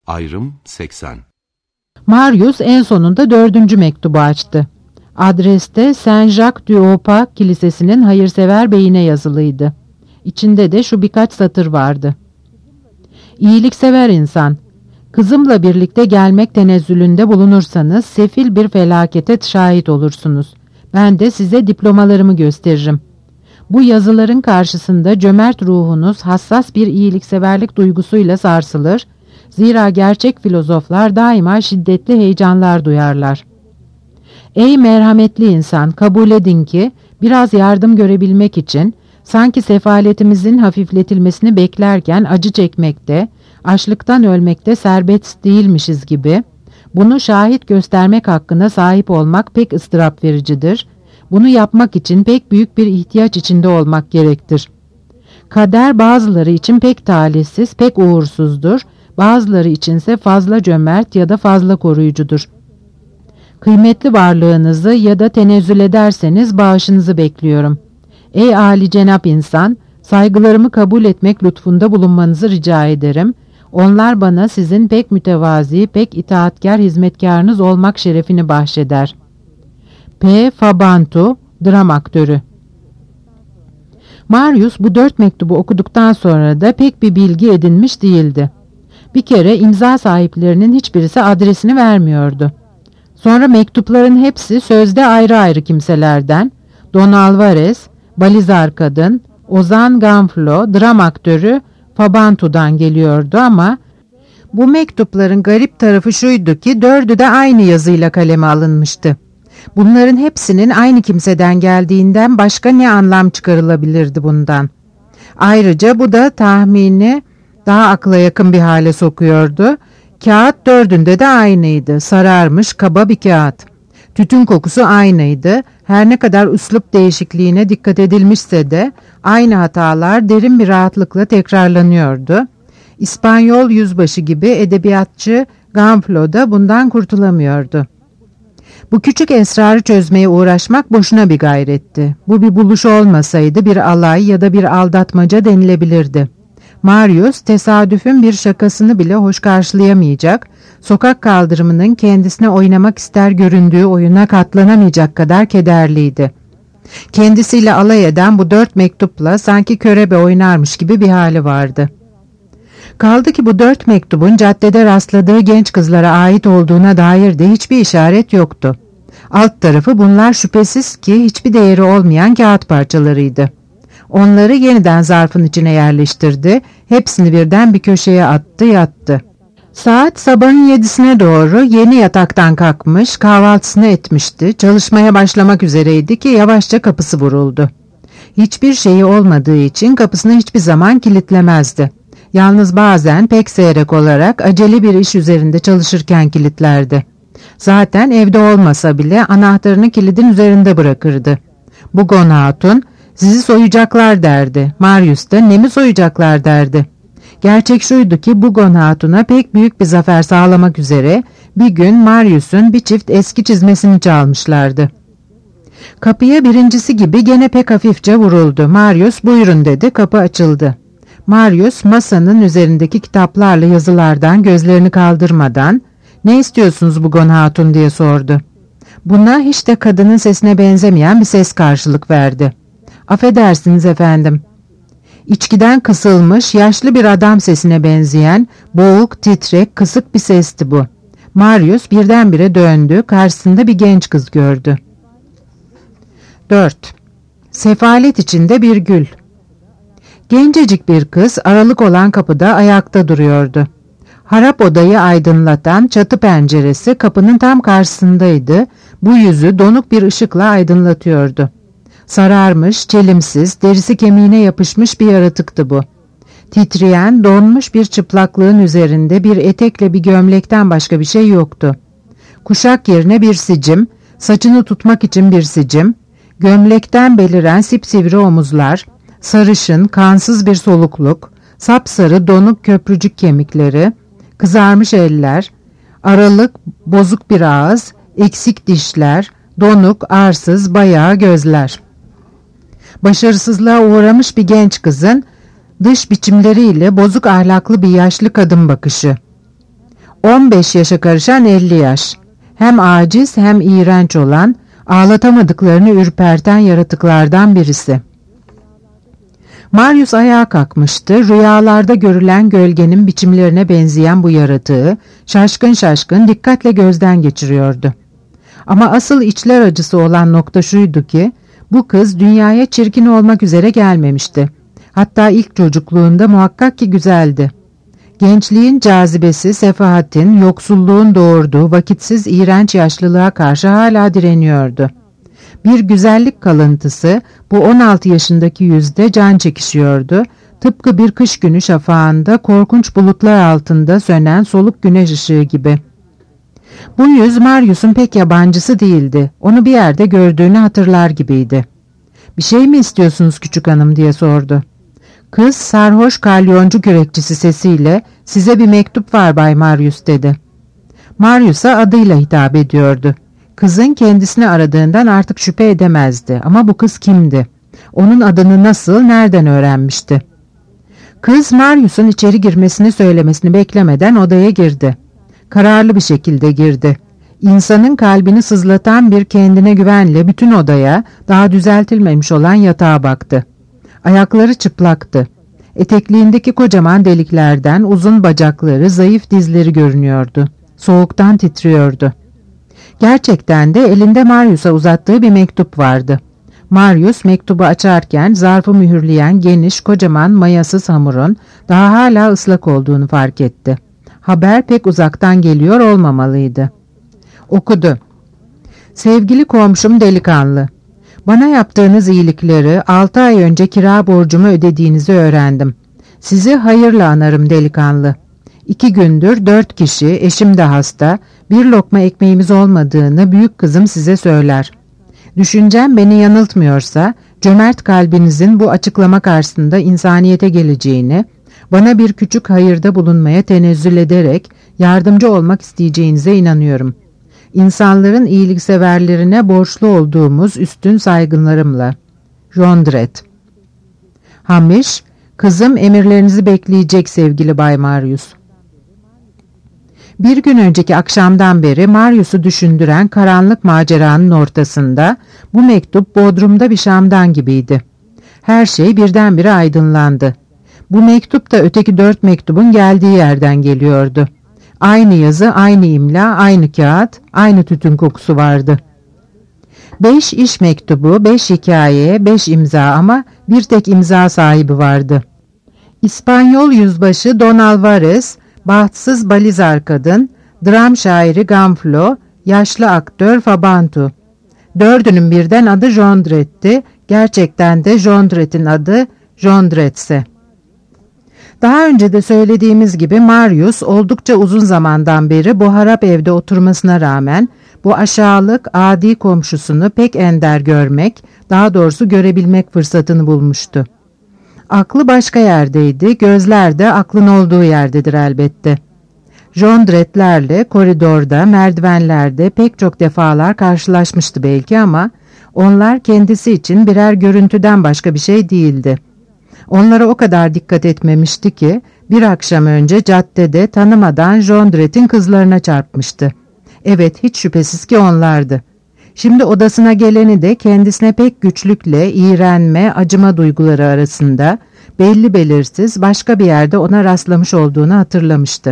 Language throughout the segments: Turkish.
Ayrım 80. Marius en sonunda 4. mektubu açtı. Adreste Saint-Jacques-du-Haut-Pas Kilisesi'nin hayırsever beyine yazılıydı. İçinde de şu birkaç satır vardı. İyiliksever insan, kızımla birlikte gelmek tenezzülünde bulunursanız sefil bir felakete şahit olursunuz. Ben de size diplomalarımı gösteririm. Bu yazıların karşısında cömert ruhunuz hassas bir iyilikseverlik duygusuyla sarsılır. Zira gerçek filozoflar daima şiddetli heyecanlar duyarlar. Ey merhametli insan, kabul edin ki biraz yardım görebilmek için sanki sefaletimizin hafifletilmesini beklerken acı çekmekte, açlıktan ölmekte serbest değilmişiz gibi, bunu şahit göstermek hakkına sahip olmak pek ıstırap vericidir. Bunu yapmak için pek büyük bir ihtiyaç içinde olmak gerektir. Kader bazıları için pek talihsiz, pek uğursuzdur, bazıları içinse fazla cömert ya da fazla koruyucudur. Kıymetli varlığınızı ya da tenezzül ederseniz bağışınızı bekliyorum. Ey âlicenap insan, saygılarımı kabul etmek lütfunda bulunmanızı rica ederim. Onlar bana sizin pek mütevazi, pek itaatkar hizmetkarınız olmak şerefini bahşeder. P. Fabantu, dram aktörü. Marius bu 4 mektubu okuduktan sonra da pek bir bilgi edinmiş değildi. Bir kere imza sahiplerinin hiçbirisi adresini vermiyordu. Sonra mektupların hepsi sözde ayrı ayrı kimselerden, Don Alvarez, Balizar kadın, Ozan Ganflo, dram aktörü Fabantu'dan geliyordu ama bu mektupların garip tarafı şuydu ki 4'ü de aynı yazıyla kaleme alınmıştı. Bunların hepsinin aynı kimseden geldiğinden başka ne anlam çıkarılabilirdi bundan? Ayrıca bu da tahmini daha akla yakın bir hale sokuyordu. Kağıt 4'ünde de aynıydı. Sararmış kaba bir kağıt. Tütün kokusu aynıydı. Her ne kadar üslup değişikliğine dikkat edilmişse de aynı hatalar derin bir rahatlıkla tekrarlanıyordu. İspanyol yüzbaşı gibi edebiyatçı Ganflo da bundan kurtulamıyordu. Bu küçük esrarı çözmeye uğraşmak boşuna bir gayretti. Bu bir buluş olmasaydı bir alay ya da bir aldatmaca denilebilirdi. Marius tesadüfün bir şakasını bile hoş karşılayamayacak, sokak kaldırımının kendisine oynamak ister göründüğü oyuna katlanamayacak kadar kederliydi. Kendisiyle alay eden bu 4 mektupla sanki körebe oynarmış gibi bir hali vardı. Kaldı ki bu 4 mektubun caddede rastladığı genç kızlara ait olduğuna dair de hiçbir işaret yoktu. Alt tarafı bunlar şüphesiz ki hiçbir değeri olmayan kağıt parçalarıydı. Onları yeniden zarfın içine yerleştirdi, hepsini birden bir köşeye attı, yattı. Saat sabahın 7'sine doğru yeni yataktan kalkmış, kahvaltısını etmişti, çalışmaya başlamak üzereydi ki yavaşça kapısı vuruldu. Hiçbir şeyi olmadığı için kapısını hiçbir zaman kilitlemezdi. Yalnız bazen pek seyrek olarak acele bir iş üzerinde çalışırken kilitlerdi. Zaten evde olmasa bile anahtarını kilidin üzerinde bırakırdı. Bugon Hatun, "Sizi soyacaklar" derdi. Marius da "Ne mi soyacaklar" derdi. Gerçek şuydu ki Bugon Hatun'a pek büyük bir zafer sağlamak üzere bir gün Marius'un bir çift eski çizmesini çalmışlardı. Kapıya birincisi gibi gene pek hafifçe vuruldu. Marius "Buyurun" dedi, kapı açıldı. Marius masanın üzerindeki kitaplarla yazılardan gözlerini kaldırmadan "Ne istiyorsunuz Bugon Hatun?" diye sordu. Buna hiç de kadının sesine benzemeyen bir ses karşılık verdi. "Affedersiniz efendim." İçkiden kısılmış, yaşlı bir adam sesine benzeyen, boğuk, titrek, kısık bir sesti bu. Marius birdenbire döndü, karşısında bir genç kız gördü. 4. Sefalet içinde bir gül. Gencecik bir kız aralık olan kapıda ayakta duruyordu. Harap odayı aydınlatan çatı penceresi kapının tam karşısındaydı. Bu yüzü donuk bir ışıkla aydınlatıyordu. Sararmış, çelimsiz, derisi kemiğine yapışmış bir yaratıktı bu. Titreyen, donmuş bir çıplaklığın üzerinde bir etekle bir gömlekten başka bir şey yoktu. Kuşak yerine bir sicim, saçını tutmak için bir sicim, gömlekten beliren sipsivri omuzlar, sarışın, kansız bir solukluk, sapsarı donuk köprücük kemikleri, kızarmış eller, aralık, bozuk bir ağız, eksik dişler, donuk, arsız, bayağı gözler. Başarısızlığa uğramış bir genç kızın dış biçimleriyle bozuk ahlaklı bir yaşlı kadın bakışı. 15 yaşa karışan 50 yaş. Hem aciz hem iğrenç olan, ağlatamadıklarını ürperten yaratıklardan birisi. Marius ayağa kalkmıştı. Rüyalarda görülen gölgenin biçimlerine benzeyen bu yaratığı şaşkın şaşkın dikkatle gözden geçiriyordu. Ama asıl içler acısı olan nokta şuydu ki bu kız dünyaya çirkin olmak üzere gelmemişti. Hatta ilk çocukluğunda muhakkak ki güzeldi. Gençliğin cazibesi, sefahatin, yoksulluğun doğurduğu vakitsiz iğrenç yaşlılığa karşı hala direniyordu. Bir güzellik kalıntısı bu 16 yaşındaki yüzde can çekişiyordu. Tıpkı bir kış günü şafağında korkunç bulutlar altında sönen soluk güneş ışığı gibi. Bu yüz Marius'un pek yabancısı değildi. Onu bir yerde gördüğünü hatırlar gibiydi. "Bir şey mi istiyorsunuz küçük hanım?" diye sordu. Kız sarhoş kalyoncu kürekçisi sesiyle "Size bir mektup var Bay Marius" dedi. Marius'a adıyla hitap ediyordu. Kızın kendisini aradığından artık şüphe edemezdi ama bu kız kimdi? Onun adını nasıl, nereden öğrenmişti? Kız Marius'un içeri girmesini söylemesini beklemeden odaya girdi. Kararlı bir şekilde girdi. İnsanın kalbini sızlatan bir kendine güvenle bütün odaya, daha düzeltilmemiş olan yatağa baktı. Ayakları çıplaktı. Etekliğindeki kocaman deliklerden uzun bacakları, zayıf dizleri görünüyordu. Soğuktan titriyordu. Gerçekten de elinde Marius'a uzattığı bir mektup vardı. Marius mektubu açarken zarfı mühürleyen geniş, kocaman, mayasız hamurun daha hala ıslak olduğunu fark etti. Haber pek uzaktan geliyor olmamalıydı. Okudu. "Sevgili komşum delikanlı, bana yaptığınız iyilikleri 6 ay önce kira borcumu ödediğinizi öğrendim. Sizi hayırla anarım delikanlı. 2 gündür 4 kişi, eşim de hasta, bir lokma ekmeğimiz olmadığını büyük kızım size söyler. Düşüncem beni yanıltmıyorsa, cömert kalbinizin bu açıklama karşısında insaniyete geleceğini, bana bir küçük hayırda bulunmaya tenezzül ederek yardımcı olmak isteyeceğinize inanıyorum. İnsanların iyilikseverlerine borçlu olduğumuz üstün saygılarımla. Jondret." Hamiş, "Kızım emirlerinizi bekleyecek sevgili Bay Marius." Bir gün önceki akşamdan beri Marius'u düşündüren karanlık maceranın ortasında bu mektup bodrumda bir şamdan gibiydi. Her şey birdenbire aydınlandı. Bu mektup da öteki 4 mektubun geldiği yerden geliyordu. Aynı yazı, aynı imla, aynı kağıt, aynı tütün kokusu vardı. 5 iş mektubu, 5 hikaye, 5 imza ama bir tek imza sahibi vardı. İspanyol yüzbaşı Don Alvarez, bahtsız balizar kadın, dram şairi Gamflo, yaşlı aktör Fabantu. 4'ünün birden adı Jondret'ti, gerçekten de Jondret'in adı Jondret'se. Daha önce de söylediğimiz gibi Marius oldukça uzun zamandan beri bu harap evde oturmasına rağmen bu aşağılık adi komşusunu pek ender görmek, daha doğrusu görebilmek fırsatını bulmuştu. Aklı başka yerdeydi, gözler de aklın olduğu yerdedir elbette. Jondret'lerle koridorda, merdivenlerde pek çok defalar karşılaşmıştı belki ama onlar kendisi için birer görüntüden başka bir şey değildi. Onlara o kadar dikkat etmemişti ki bir akşam önce caddede tanımadan Jondret'in kızlarına çarpmıştı. Evet, hiç şüphesiz ki onlardı. Şimdi odasına geleni de kendisine pek güçlükle iğrenme, acıma duyguları arasında belli belirsiz başka bir yerde ona rastlamış olduğunu hatırlamıştı.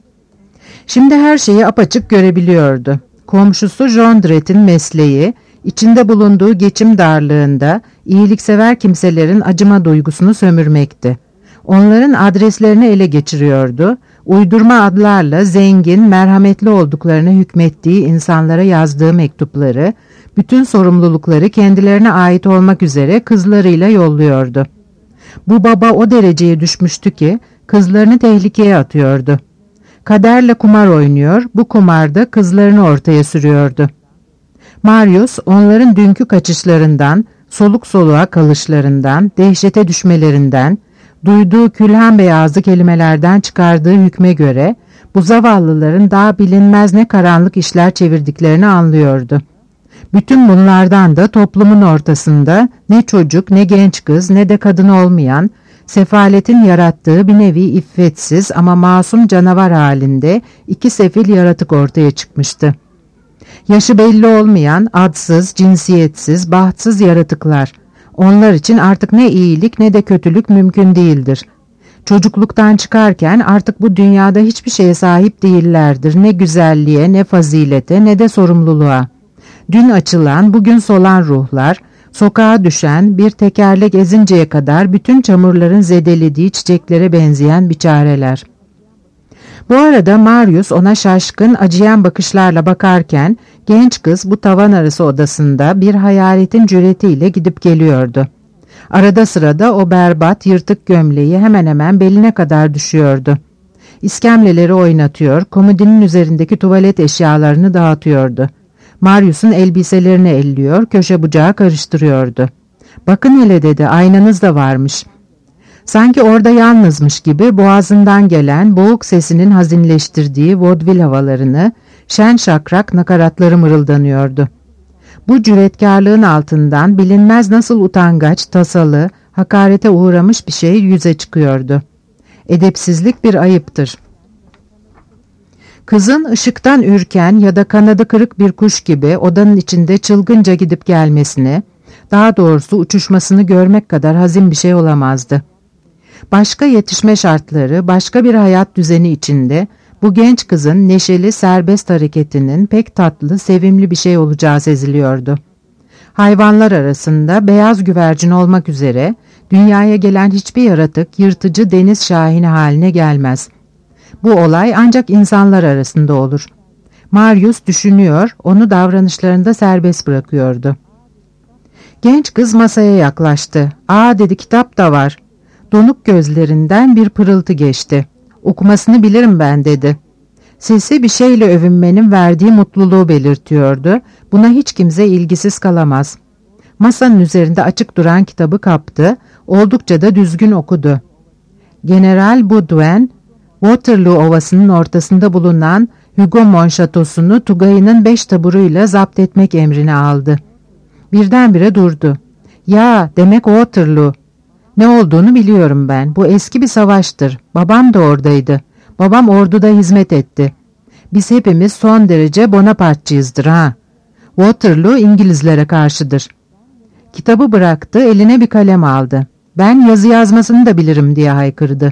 Şimdi her şeyi apaçık görebiliyordu. Komşusu Jondret'in mesleği, içinde bulunduğu geçim darlığında iyiliksever kimselerin acıma duygusunu sömürmekti. Onların adreslerini ele geçiriyordu, uydurma adlarla zengin, merhametli olduklarını hükmettiği insanlara yazdığı mektupları, bütün sorumlulukları kendilerine ait olmak üzere kızlarıyla yolluyordu. Bu baba o dereceye düşmüştü ki kızlarını tehlikeye atıyordu. Kaderle kumar oynuyor, bu kumarda kızlarını ortaya sürüyordu. Marius onların dünkü kaçışlarından, soluk soluğa kalışlarından, dehşete düşmelerinden, duyduğu külhan beyazlı kelimelerden çıkardığı hükme göre bu zavallıların daha bilinmez ne karanlık işler çevirdiklerini anlıyordu. Bütün bunlardan da toplumun ortasında ne çocuk, ne genç kız, ne de kadın olmayan, Sefaletin yarattığı bir nevi iffetsiz ama masum canavar halinde iki sefil yaratık ortaya çıkmıştı. Yaşı belli olmayan, adsız, cinsiyetsiz, bahtsız yaratıklar. Onlar için artık ne iyilik ne de kötülük mümkün değildir. Çocukluktan çıkarken artık bu dünyada hiçbir şeye sahip değillerdir. Ne güzelliğe, ne fazilete, ne de sorumluluğa. Dün açılan, bugün solan ruhlar, sokağa düşen, bir tekerlek ezinceye kadar bütün çamurların zedelediği çiçeklere benzeyen biçareler. Bu arada Marius ona şaşkın, acıyan bakışlarla bakarken genç kız bu tavan arası odasında bir hayaletin cüretiyle gidip geliyordu. Arada sırada o berbat, yırtık gömleği hemen hemen beline kadar düşüyordu. İskemleleri oynatıyor, komodinin üzerindeki tuvalet eşyalarını dağıtıyordu. Marius'un elbiselerini elliyor, köşe bucağı karıştırıyordu. "Bakın hele," dedi, "aynanız da varmış." Sanki orada yalnızmış gibi boğazından gelen boğuk sesinin hazinleştirdiği vodvil havalarını, şen şakrak nakaratları mırıldanıyordu. Bu cüretkarlığın altından bilinmez nasıl utangaç, tasalı, hakarete uğramış bir şey yüze çıkıyordu. Edepsizlik bir ayıptır. Kızın ışıktan ürken ya da kanadı kırık bir kuş gibi odanın içinde çılgınca gidip gelmesini, daha doğrusu uçuşmasını görmek kadar hazin bir şey olamazdı. Başka yetişme şartları, başka bir hayat düzeni içinde bu genç kızın neşeli, serbest hareketinin pek tatlı, sevimli bir şey olacağı seziliyordu. Hayvanlar arasında beyaz güvercin olmak üzere dünyaya gelen hiçbir yaratık yırtıcı deniz şahini haline gelmez. Bu olay ancak insanlar arasında olur. Marius düşünüyor, onu davranışlarında serbest bırakıyordu. Genç kız masaya yaklaştı. "Aa," dedi, "kitap da var." Donuk gözlerinden bir pırıltı geçti. "Okumasını bilirim ben," dedi. Sesi bir şeyle övünmenin verdiği mutluluğu belirtiyordu. Buna hiç kimse ilgisiz kalamaz. Masanın üzerinde açık duran kitabı kaptı, oldukça da düzgün okudu. General Baudouin, Waterloo Ovası'nın ortasında bulunan Hugomont şatosunu Tugay'ının 5 taburuyla zapt etmek emrini aldı. Birdenbire durdu. "Ya, demek Waterloo. Ne olduğunu biliyorum ben. Bu eski bir savaştır. Babam da oradaydı. Babam orduda hizmet etti. Biz hepimiz son derece Bonapartçıyızdır ha. Waterloo İngilizlere karşıdır." Kitabı bıraktı, eline bir kalem aldı. "Ben yazı yazmasını da bilirim," diye haykırdı.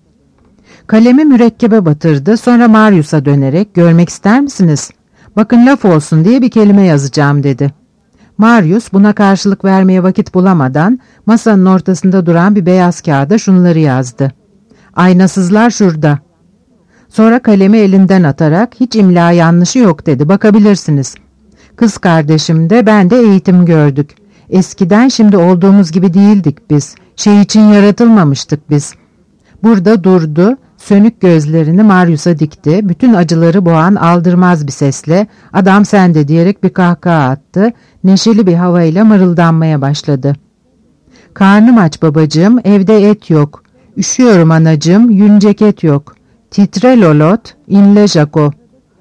Kalemi mürekkebe batırdı, sonra Marius'a dönerek "Görmek ister misiniz? Bakın, laf olsun diye bir kelime yazacağım," dedi. Marius buna karşılık vermeye vakit bulamadan masanın ortasında duran bir beyaz kağıda şunları yazdı. "Aynasızlar şurada." Sonra kalemi elinden atarak "Hiç imla yanlışı yok," dedi. "Bakabilirsiniz. Kız kardeşim de ben de eğitim gördük. Eskiden şimdi olduğumuz gibi değildik biz. Şey için yaratılmamıştık biz." Burada durdu, sönük gözlerini Marius'a dikti. Bütün acıları boğan aldırmaz bir sesle "Adam sende," diyerek bir kahkaha attı. Neşeli bir havayla mırıldanmaya başladı. "Karnım aç babacığım, evde et yok. Üşüyorum anacığım, yün ceket yok. Titre lolot, inle jako."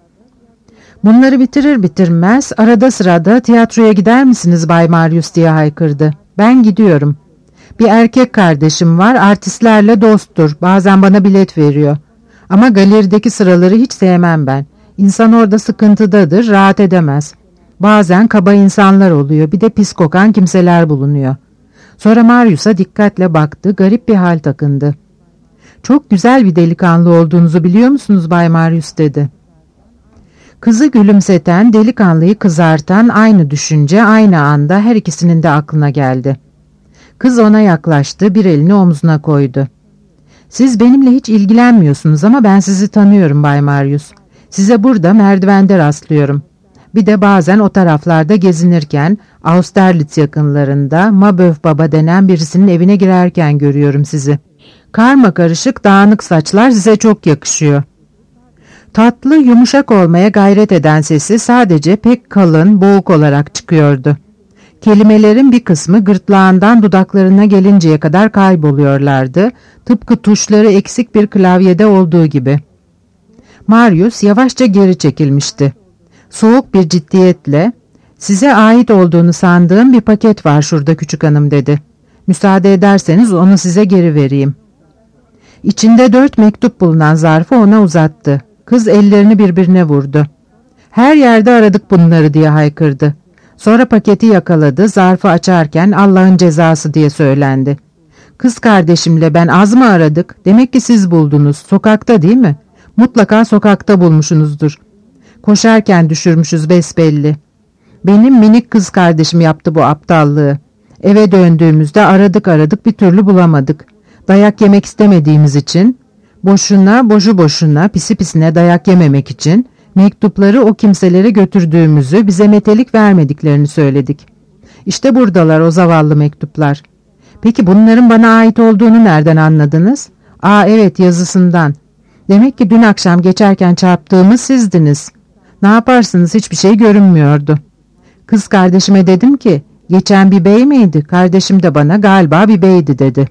Bunları bitirir bitirmez arada sırada "Tiyatroya gider misiniz Bay Marius?" diye haykırdı. "Ben gidiyorum. Bir erkek kardeşim var, artistlerle dosttur. Bazen bana bilet veriyor. Ama galerideki sıraları hiç sevmem ben. İnsan orada sıkıntıdadır, rahat edemez. Bazen kaba insanlar oluyor, bir de pis kokan kimseler bulunuyor." Sonra Marius'a dikkatle baktı, garip bir hal takındı. "Çok güzel bir delikanlı olduğunuzu biliyor musunuz Bay Marius?" dedi. Kızı gülümseten, delikanlıyı kızartan aynı düşünce aynı anda her ikisinin de aklına geldi. Kız ona yaklaştı, bir elini omzuna koydu. "Siz benimle hiç ilgilenmiyorsunuz ama ben sizi tanıyorum Bay Marius. Size burada merdivende rastlıyorum. Bir de bazen o taraflarda gezinirken Austerlitz yakınlarında Mabeuf Baba denen birisinin evine girerken görüyorum sizi. Karma karışık dağınık saçlar size çok yakışıyor." Tatlı, yumuşak olmaya gayret eden sesi sadece pek kalın, boğuk olarak çıkıyordu. Kelimelerin bir kısmı gırtlağından dudaklarına gelinceye kadar kayboluyorlardı, tıpkı tuşları eksik bir klavyede olduğu gibi. Marius yavaşça geri çekilmişti. Soğuk bir ciddiyetle, "Size ait olduğunu sandığım bir paket var şurada küçük hanım," dedi. Müsaade ederseniz onu size geri vereyim. İçinde 4 mektup bulunan zarfı ona uzattı. Kız ellerini birbirine vurdu. Her yerde aradık bunları diye haykırdı. Sonra paketi yakaladı, zarfı açarken Allah'ın cezası diye söylendi. Kız kardeşimle ben az mı aradık? Demek ki siz buldunuz. Sokakta değil mi? Mutlaka sokakta bulmuşsunuzdur. Koşarken düşürmüşüz besbelli. Benim minik kız kardeşim yaptı bu aptallığı. Eve döndüğümüzde aradık bir türlü bulamadık. Dayak yemek istemediğimiz için, boşu boşuna pisi pisine dayak yememek için mektupları o kimselere götürdüğümüzü, bize metelik vermediklerini söyledik. İşte buradalar o zavallı mektuplar. Peki bunların bana ait olduğunu nereden anladınız? Evet, yazısından. Demek ki dün akşam geçerken çarptığımız sizdiniz. Ne yaparsınız, hiçbir şey görünmüyordu. Kız kardeşime dedim ki, geçen bir bey miydi? Kardeşim de bana galiba bir beydi dedi.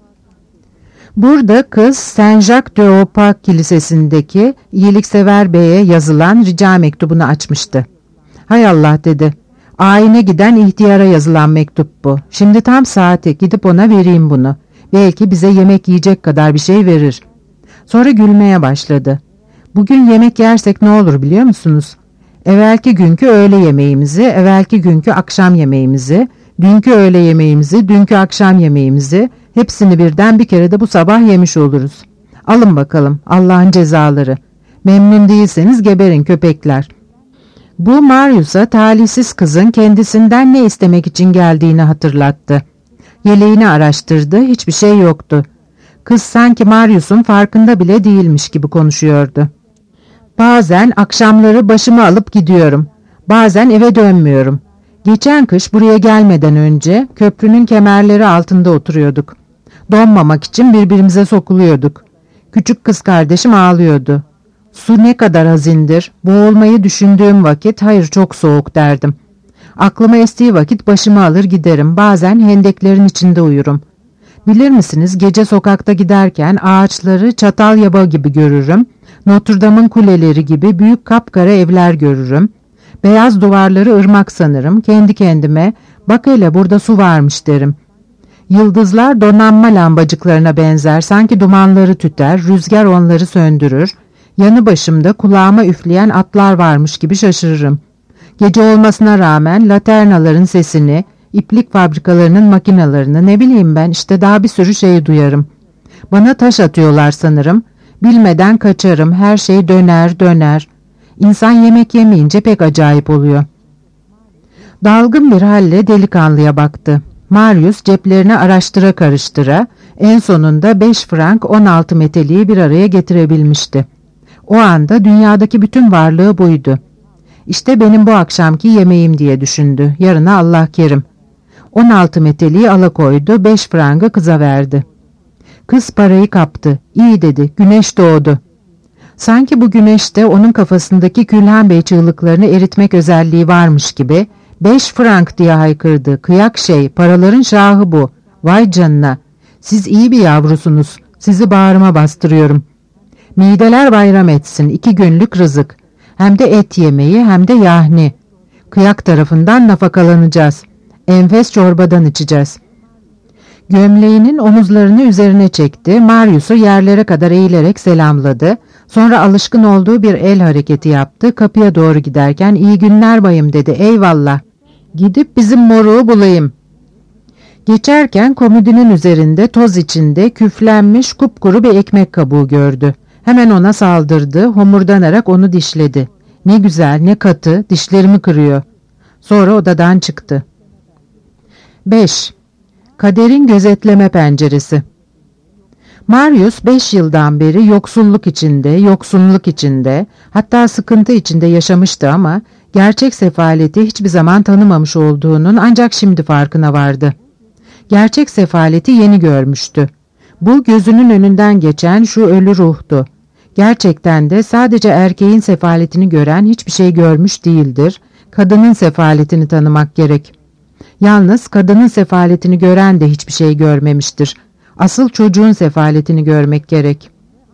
Burada kız Saint-Jacques de Opa Kilisesi'ndeki iyiliksever beye yazılan rica mektubunu açmıştı. Hay Allah dedi. Ayine giden ihtiyara yazılan mektup bu. Şimdi tam saati, gidip ona vereyim bunu. Belki bize yemek yiyecek kadar bir şey verir. Sonra gülmeye başladı. Bugün yemek yersek ne olur biliyor musunuz? Evvelki günkü öğle yemeğimizi, evvelki günkü akşam yemeğimizi, dünkü öğle yemeğimizi, dünkü akşam yemeğimizi, hepsini birden bir kere de bu sabah yemiş oluruz. Alın bakalım Allah'ın cezaları. Memnun değilseniz geberin köpekler. Bu Marius'a talihsiz kızın kendisinden ne istemek için geldiğini hatırlattı. Yeleğini araştırdı, hiçbir şey yoktu. Kız sanki Marius'un farkında bile değilmiş gibi konuşuyordu. Bazen akşamları başımı alıp gidiyorum. Bazen eve dönmüyorum. Geçen kış buraya gelmeden önce köprünün kemerleri altında oturuyorduk. Donmamak için birbirimize sokuluyorduk. Küçük kız kardeşim ağlıyordu. Su ne kadar hazindir, boğulmayı düşündüğüm vakit hayır çok soğuk derdim. Aklıma estiği vakit başımı alır giderim, bazen hendeklerin içinde uyurum. Bilir misiniz, gece sokakta giderken ağaçları çatal yaba gibi görürüm, Notre Dame'ın kuleleri gibi büyük kapkara evler görürüm, beyaz duvarları ırmak sanırım, kendi kendime bak hele burada su varmış derim. Yıldızlar donanma lambacıklarına benzer, sanki dumanları tüter, rüzgar onları söndürür, yanı başımda kulağıma üfleyen atlar varmış gibi şaşırırım. Gece olmasına rağmen laternaların sesini, iplik fabrikalarının makinalarını, ne bileyim ben, işte daha bir sürü şey duyarım. Bana taş atıyorlar sanırım, bilmeden kaçarım, her şey döner. İnsan yemek yemeyince pek acayip oluyor. Dalgın bir halle delikanlıya baktı. Marius ceplerini araştıra karıştıra en sonunda 5 frank 16 meteliği bir araya getirebilmişti. O anda dünyadaki bütün varlığı buydu. İşte benim bu akşamki yemeğim diye düşündü. Yarına Allah kerim. 16 meteliği alakoydu, 5 frangı kıza verdi. Kız parayı kaptı. İyi dedi, güneş doğdu. Sanki bu güneşte onun kafasındaki Külhan Bey çığlıklarını eritmek özelliği varmış gibi 5 frank diye haykırdı. Kıyak şey, paraların şahı bu. Vay canına. Siz iyi bir yavrusunuz. Sizi bağrıma bastırıyorum. Mideler bayram etsin. 2 günlük rızık. Hem de et yemeği hem de yahni. Kıyak tarafından nafakalanacağız. Enfes çorbadan içeceğiz. Gömleğinin omuzlarını üzerine çekti. Marius'u yerlere kadar eğilerek selamladı. Sonra alışkın olduğu bir el hareketi yaptı. Kapıya doğru giderken iyi günler bayım dedi. Eyvallah. Gidip bizim moruğu bulayım. Geçerken komodinin üzerinde toz içinde küflenmiş kupkuru bir ekmek kabuğu gördü. Hemen ona saldırdı, homurdanarak onu dişledi. Ne güzel, ne katı, dişlerimi kırıyor. Sonra odadan çıktı. 5. Kaderin gözetleme penceresi. Marius 5 yıldan beri yoksulluk içinde, hatta sıkıntı içinde yaşamıştı ama gerçek sefaleti hiçbir zaman tanımamış olduğunun ancak şimdi farkına vardı. Gerçek sefaleti yeni görmüştü. Bu gözünün önünden geçen şu ölü ruhtu. Gerçekten de sadece erkeğin sefaletini gören hiçbir şey görmüş değildir. Kadının sefaletini tanımak gerek. Yalnız kadının sefaletini gören de hiçbir şey görmemiştir. Asıl çocuğun sefaletini görmek gerek.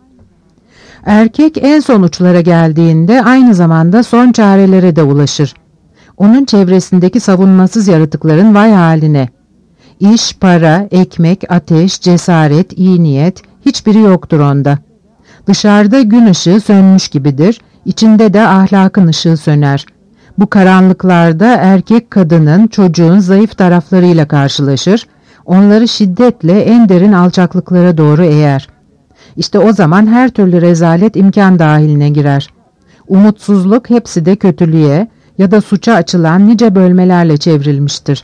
Erkek en son uçlara geldiğinde aynı zamanda son çarelere de ulaşır. Onun çevresindeki savunmasız yaratıkların vay haline. İş, para, ekmek, ateş, cesaret, iyi niyet hiçbiri yoktur onda. Dışarıda gün ışığı sönmüş gibidir, içinde de ahlakın ışığı söner. Bu karanlıklarda erkek kadının, çocuğun zayıf taraflarıyla karşılaşır, onları şiddetle en derin alçaklıklara doğru eğer. İşte o zaman her türlü rezalet imkan dahiline girer. Umutsuzluk hepsi de kötülüğe ya da suça açılan nice bölmelerle çevrilmiştir.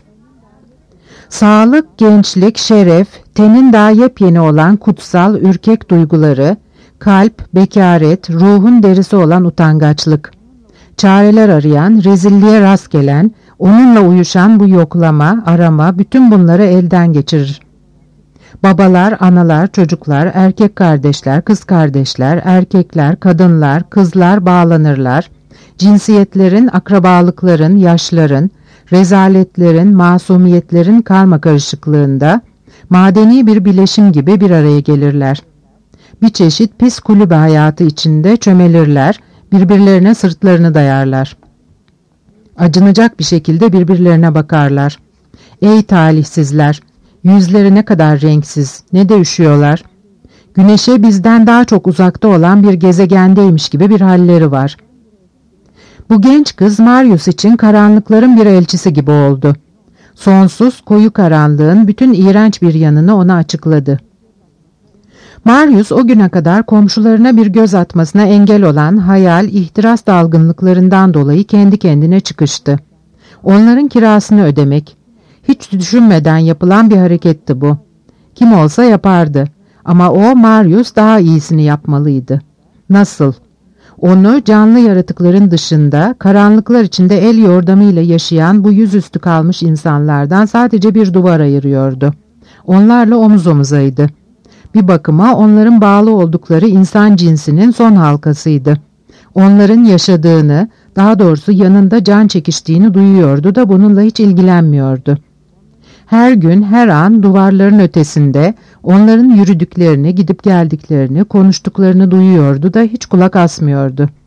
Sağlık, gençlik, şeref, tenin daha yepyeni olan kutsal, ürkek duyguları, kalp, bekaret, ruhun derisi olan utangaçlık. Çareler arayan, rezilliğe rast gelen, onunla uyuşan bu yoklama, arama bütün bunları elden geçirir. Babalar, analar, çocuklar, erkek kardeşler, kız kardeşler, erkekler, kadınlar, kızlar bağlanırlar. Cinsiyetlerin, akrabalıkların, yaşların, rezaletlerin, masumiyetlerin karmakarışıklığında madeni bir bileşim gibi bir araya gelirler. Bir çeşit pis kulübe hayatı içinde çömelirler, birbirlerine sırtlarını dayarlar. Acınacak bir şekilde birbirlerine bakarlar. Ey talihsizler! Yüzleri ne kadar renksiz, ne de üşüyorlar. Güneşe bizden daha çok uzakta olan bir gezegendeymiş gibi bir halleri var. Bu genç kız Marius için karanlıkların bir elçisi gibi oldu. Sonsuz koyu karanlığın bütün iğrenç bir yanını ona açıkladı. Marius o güne kadar komşularına bir göz atmasına engel olan hayal, ihtiras dalgınlıklarından dolayı kendi kendine çıkıştı. Onların kirasını ödemek, hiç düşünmeden yapılan bir hareketti bu. Kim olsa yapardı ama o Marius daha iyisini yapmalıydı. Nasıl? Onu canlı yaratıkların dışında, karanlıklar içinde el yordamıyla yaşayan bu yüzüstü kalmış insanlardan sadece bir duvar ayırıyordu. Onlarla omuz omuzaydı. Bir bakıma onların bağlı oldukları insan cinsinin son halkasıydı. Onların yaşadığını, daha doğrusu yanında can çekiştiğini duyuyordu da bununla hiç ilgilenmiyordu. Her gün, her an duvarların ötesinde onların yürüdüklerini, gidip geldiklerini, konuştuklarını duyuyordu da hiç kulak asmıyordu.